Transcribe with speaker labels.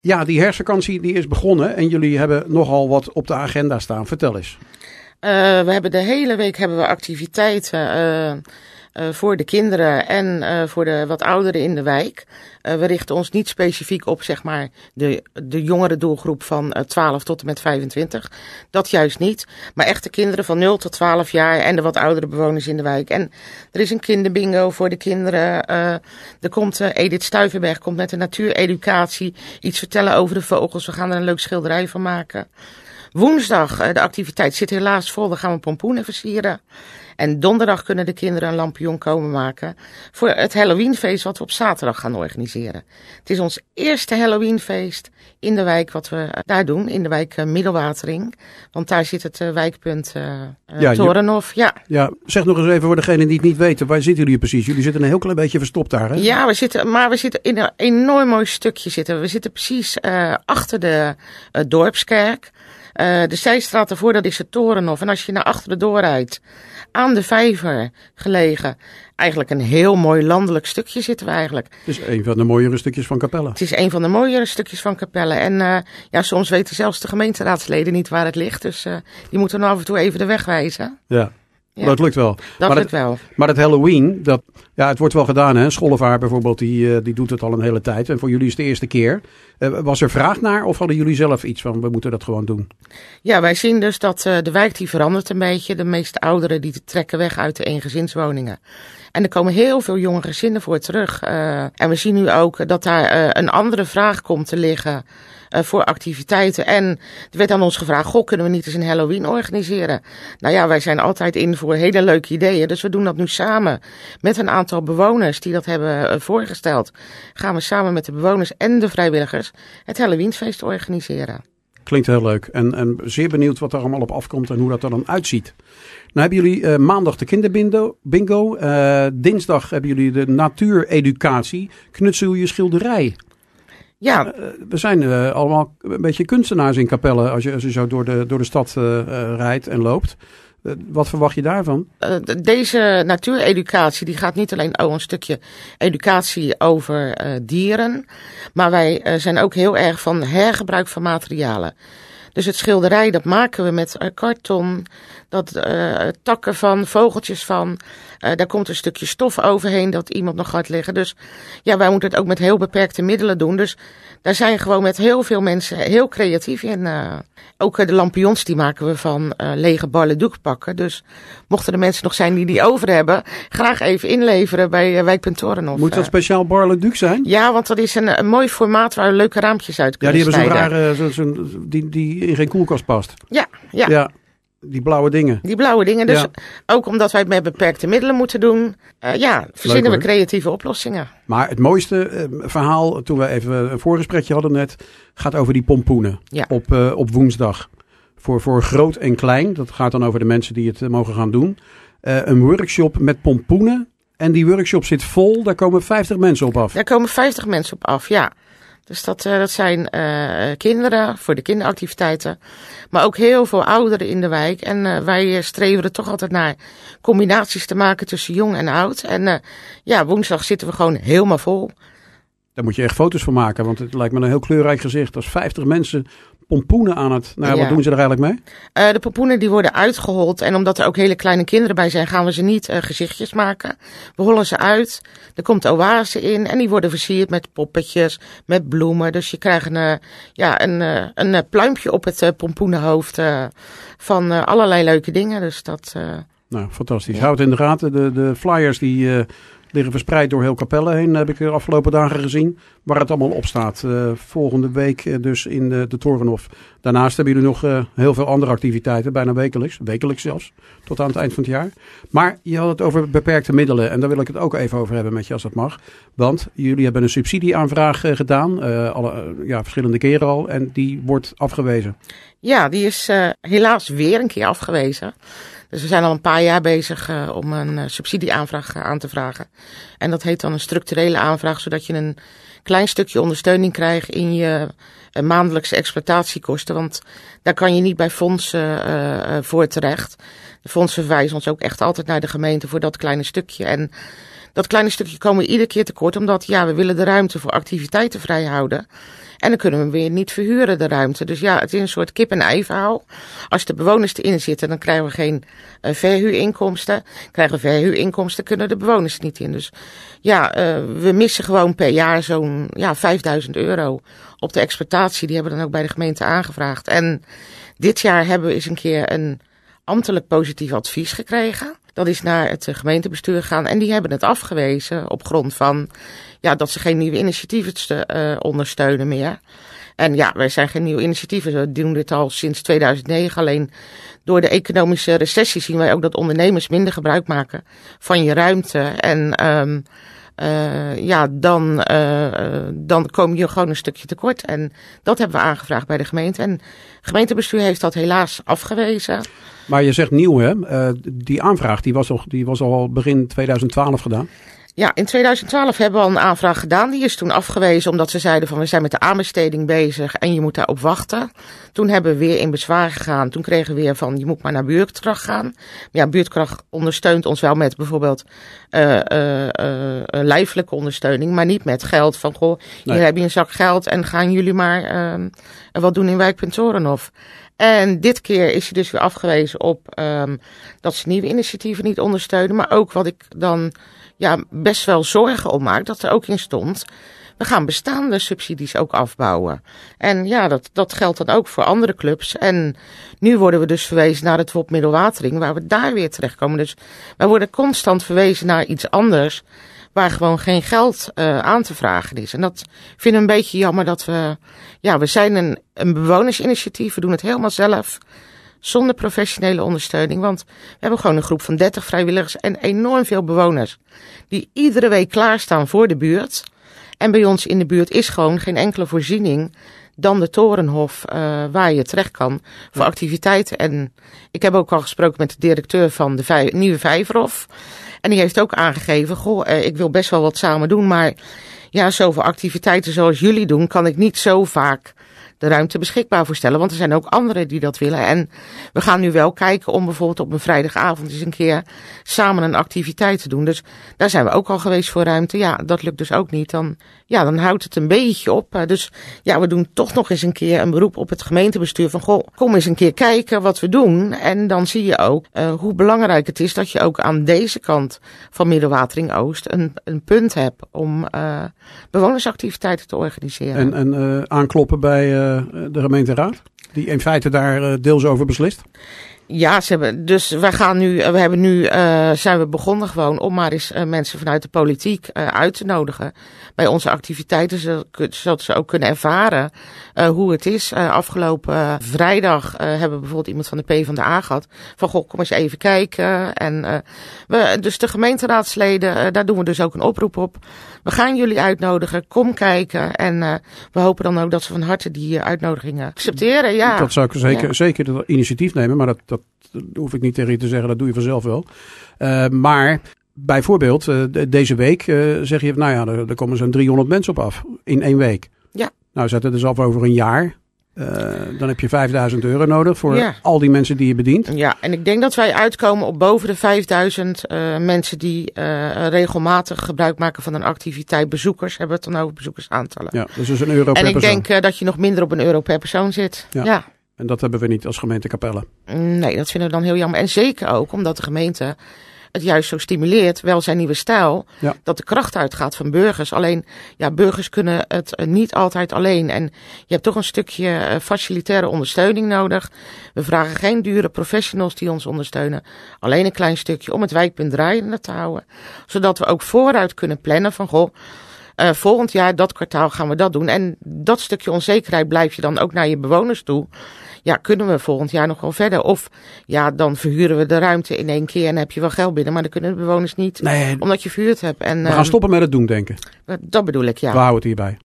Speaker 1: Ja, die herfstvakantie die is begonnen en jullie hebben nogal wat op de agenda staan. Vertel eens.
Speaker 2: We hebben de hele week activiteiten voor de kinderen en voor de wat ouderen in de wijk. We richten ons niet specifiek op zeg maar de jongere doelgroep van 12 tot en met 25. Dat juist niet. Maar echt de kinderen van 0 tot 12 jaar en de wat oudere bewoners in de wijk. En er is een kinderbingo voor de kinderen. Er komt Edith Stuyvenberg komt met een natuureducatie. Iets vertellen over de vogels. We gaan er een leuk schilderij van maken. Woensdag, de activiteit zit helaas vol. Dan gaan we pompoenen versieren. En donderdag kunnen de kinderen een lampion komen maken voor het Halloweenfeest wat we op zaterdag gaan organiseren. Het is ons eerste Halloweenfeest in de wijk wat we daar doen, in de wijk Middelwatering. Want daar zit het wijkpunt Torenhof.
Speaker 1: Ja, zeg nog eens even voor degenen die het niet weten, waar zitten jullie precies? Jullie zitten een heel klein beetje verstopt daar, hè?
Speaker 2: Ja, we zitten in een enorm mooi stukje. We zitten precies achter de dorpskerk. De zijstraat ervoor, dat is het Torenhof. En als je naar achteren doorrijdt, aan de vijver gelegen, eigenlijk een heel mooi landelijk stukje zitten we eigenlijk.
Speaker 1: Het is een van de mooiere stukjes van Capelle.
Speaker 2: Het is een van de mooiere stukjes van Capelle. En soms weten zelfs de gemeenteraadsleden niet waar het ligt. Dus die moeten dan af en toe even de weg wijzen.
Speaker 1: Ja. Ja. Dat lukt wel.
Speaker 2: Dat lukt wel.
Speaker 1: Maar het Halloween, het wordt wel gedaan, hè? Schollevaar bijvoorbeeld, die doet het al een hele tijd. En voor jullie is het de eerste keer. Was er vraag naar of hadden jullie zelf iets van, we moeten dat gewoon doen? Ja,
Speaker 2: wij zien dus dat de wijk die verandert een beetje. De meeste ouderen die trekken weg uit de eengezinswoningen. En er komen heel veel jonge gezinnen voor terug. En we zien nu ook dat daar een andere vraag komt te liggen voor activiteiten. En er werd aan ons gevraagd, kunnen we niet eens een Halloween organiseren? Nou ja, wij zijn altijd in voor hele leuke ideeën. Dus we doen dat nu samen met een aantal bewoners die dat hebben voorgesteld. Gaan we samen met de bewoners en de vrijwilligers het Halloweenfeest organiseren.
Speaker 1: Klinkt heel leuk. En zeer benieuwd wat er allemaal op afkomt en hoe dat er dan uitziet. Nou hebben jullie maandag de kinderbingo. Dinsdag hebben jullie de natuureducatie. Knutsel je schilderij.
Speaker 2: Ja.
Speaker 1: We zijn allemaal een beetje kunstenaars in Capelle als je zo door de stad rijdt en loopt. Wat verwacht je daarvan?
Speaker 2: Deze natuureducatie die gaat niet alleen een stukje educatie over dieren. Maar wij zijn ook heel erg van hergebruik van materialen. Dus het schilderij dat maken we met karton, takken van, vogeltjes van. Daar komt een stukje stof overheen dat iemand nog gaat leggen. Dus ja, wij moeten het ook met heel beperkte middelen doen. Dus daar zijn gewoon met heel veel mensen heel creatief in. Ook de lampions die maken we van lege Barleduc-pakken. Dus mochten er mensen nog zijn die over hebben, graag even inleveren bij wijkpunt Torenhof.
Speaker 1: Moet dat speciaal Barleduc zijn?
Speaker 2: Ja, want dat is een mooi formaat waar leuke raampjes uit kunnen snijden.
Speaker 1: Ja, die hebben zo'n rare, die in geen koelkast past.
Speaker 2: Ja.
Speaker 1: Die blauwe dingen.
Speaker 2: Die blauwe dingen. Dus ook omdat wij het met beperkte middelen moeten doen, verzinnen we creatieve oplossingen.
Speaker 1: Maar het mooiste verhaal, toen we even een voorgesprekje hadden net, gaat over die pompoenen op woensdag. Voor groot en klein. Dat gaat dan over de mensen die het mogen gaan doen. Een workshop met pompoenen. En die workshop zit vol. Daar komen 50 mensen op af.
Speaker 2: Daar komen 50 mensen op af, ja. Dus dat zijn kinderen voor de kinderactiviteiten. Maar ook heel veel ouderen in de wijk. En wij streven er toch altijd naar combinaties te maken tussen jong en oud. En woensdag zitten we gewoon helemaal vol.
Speaker 1: Daar moet je echt foto's van maken. Want het lijkt me een heel kleurrijk gezicht. Als 50 mensen pompoenen aan het... Wat doen ze er eigenlijk mee?
Speaker 2: De pompoenen die worden uitgehold. En omdat er ook hele kleine kinderen bij zijn, gaan we ze niet gezichtjes maken. We hollen ze uit. Er komt oase in. En die worden versierd met poppetjes, met bloemen. Dus je krijgt een pluimpje op het pompoenenhoofd van allerlei leuke dingen. Dus dat...
Speaker 1: Nou, fantastisch. Houd het in de gaten. De flyers die... liggen verspreid door heel Capelle heen, heb ik de afgelopen dagen gezien, waar het allemaal op staat. Volgende week dus in de Torenhof. Daarnaast hebben jullie nog heel veel andere activiteiten, bijna wekelijks zelfs, tot aan het eind van het jaar. Maar je had het over beperkte middelen en daar wil ik het ook even over hebben met je als dat mag. Want jullie hebben een subsidieaanvraag gedaan, verschillende keren al, en die wordt afgewezen.
Speaker 2: Ja, die is helaas weer een keer afgewezen. Dus we zijn al een paar jaar bezig om een subsidieaanvraag aan te vragen. En dat heet dan een structurele aanvraag, zodat je een klein stukje ondersteuning krijgt in je maandelijkse exploitatiekosten. Want daar kan je niet bij fondsen voor terecht. De fondsen verwijzen ons ook echt altijd naar de gemeente voor dat kleine stukje. En dat kleine stukje komen we iedere keer tekort, omdat we willen de ruimte voor activiteiten vrij houden. En dan kunnen we weer niet verhuren, de ruimte. Dus het is een soort kip-en-ei verhaal. Als de bewoners erin zitten, dan krijgen we geen verhuurinkomsten. Krijgen we verhuurinkomsten, kunnen de bewoners er niet in. Dus we missen gewoon per jaar zo'n €5.000 op de exploitatie. Die hebben we dan ook bij de gemeente aangevraagd. En dit jaar hebben we eens een keer een ambtelijk positief advies gekregen. Dat is naar het gemeentebestuur gegaan en die hebben het afgewezen op grond van dat ze geen nieuwe initiatieven ondersteunen meer. En wij zijn geen nieuwe initiatieven, we doen dit al sinds 2009. Alleen door de economische recessie zien wij ook dat ondernemers minder gebruik maken van je ruimte. En dan kom je gewoon een stukje tekort. En dat hebben we aangevraagd bij de gemeente. En het gemeentebestuur heeft dat helaas afgewezen.
Speaker 1: Maar je zegt nieuw, hè? Die aanvraag die was al begin 2012 gedaan.
Speaker 2: Ja, in 2012 hebben we al een aanvraag gedaan. Die is toen afgewezen omdat ze zeiden van we zijn met de aanbesteding bezig en je moet daarop wachten. Toen hebben we weer in bezwaar gegaan. Toen kregen we weer van je moet maar naar Buurtkracht gaan. Ja, Buurtkracht ondersteunt ons wel met bijvoorbeeld lijfelijke ondersteuning, maar niet met geld. Van hier heb je een zak geld en gaan jullie maar wat doen in wijkpunt Torenhof. En dit keer is hij dus weer afgewezen op dat ze nieuwe initiatieven niet ondersteunen. Maar ook wat ik dan best wel zorgen om maak, dat er ook in stond. We gaan bestaande subsidies ook afbouwen. En dat geldt dan ook voor andere clubs. En nu worden we dus verwezen naar het WOP Middelwatering, waar we daar weer terechtkomen. Dus wij worden constant verwezen naar iets anders, waar gewoon geen geld aan te vragen is. En dat vind ik een beetje jammer dat we zijn een bewonersinitiatief, we doen het helemaal zelf, zonder professionele ondersteuning. Want we hebben gewoon een groep van 30 vrijwilligers en enorm veel bewoners die iedere week klaarstaan voor de buurt. En bij ons in de buurt is gewoon geen enkele voorziening dan de Torenhof waar je terecht kan voor activiteiten. En ik heb ook al gesproken met de directeur van de nieuwe Vijverhof. En die heeft ook aangegeven, ik wil best wel wat samen doen, maar zoveel activiteiten zoals jullie doen, kan ik niet zo vaak de ruimte beschikbaar voor stellen. Want er zijn ook anderen die dat willen. En we gaan nu wel kijken om bijvoorbeeld op een vrijdagavond eens een keer samen een activiteit te doen. Dus daar zijn we ook al geweest voor ruimte. Ja, dat lukt dus ook niet. Dan houdt het een beetje op. Dus we doen toch nog eens een keer een beroep op het gemeentebestuur van kom eens een keer kijken wat we doen. En dan zie je ook hoe belangrijk het is dat je ook aan deze kant van Middelwatering Oost een punt hebt om bewonersactiviteiten te organiseren.
Speaker 1: En aankloppen bij de gemeenteraad, die in feite daar deels over beslist?
Speaker 2: Ja, zijn we begonnen gewoon om maar eens mensen vanuit de politiek uit te nodigen bij onze activiteiten, zodat ze ook kunnen ervaren hoe het is. Afgelopen vrijdag hebben we bijvoorbeeld iemand van de PvdA gehad van kom eens even kijken. En dus de gemeenteraadsleden, daar doen we dus ook een oproep op. We gaan jullie uitnodigen, kom kijken en we hopen dan ook dat ze van harte die uitnodigingen accepteren. Ja.
Speaker 1: Dat zou ik zeker dat initiatief nemen, maar dat hoef ik niet tegen je te zeggen, dat doe je vanzelf wel. Maar bijvoorbeeld deze week zeg je, er komen zo'n 300 mensen op af in 1 week.
Speaker 2: Ja.
Speaker 1: Nou, zet het dus af over een jaar. Dan heb je €5.000 nodig voor al die mensen die je bedient.
Speaker 2: Ja, en ik denk dat wij uitkomen op boven de 5.000 mensen die regelmatig gebruik maken van een activiteit. Bezoekers, hebben we het dan over bezoekersaantallen.
Speaker 1: Ja, dus €1 per persoon.
Speaker 2: En ik denk dat je nog minder op €1 per persoon zit. Ja.
Speaker 1: En dat hebben we niet als gemeente Capelle.
Speaker 2: Nee, dat vinden we dan heel jammer. En zeker ook omdat de gemeente het juist zo stimuleert, welzijn nieuwe stijl, dat de kracht uitgaat van burgers. Alleen, burgers kunnen het niet altijd alleen. En je hebt toch een stukje facilitaire ondersteuning nodig. We vragen geen dure professionals die ons ondersteunen. Alleen een klein stukje om het wijkpunt draaiende te houden. Zodat we ook vooruit kunnen plannen van, volgend jaar, dat kwartaal gaan we dat doen. En dat stukje onzekerheid blijf je dan ook naar je bewoners toe. Ja, kunnen we volgend jaar nog wel verder? Of dan verhuren we de ruimte in 1 keer en heb je wel geld binnen. Maar dan kunnen de bewoners niet, omdat je verhuurd hebt. En,
Speaker 1: we gaan stoppen met het doen, denken.
Speaker 2: Dat bedoel ik, ja.
Speaker 1: We houden het hierbij.